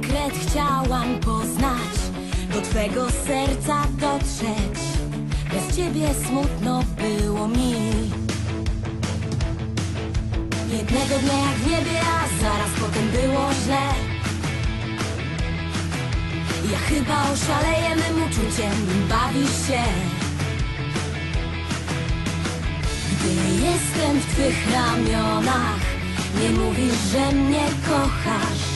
sekret chciałam poznać, do twego serca dotrzeć. Bez ciebie smutno było mi. Jednego dnia jak w niebie, a zaraz potem było źle. Ja chyba oszaleję mym uczuciem, bawisz się. Gdy jestem w twych ramionach, nie mówisz, że mnie kochasz.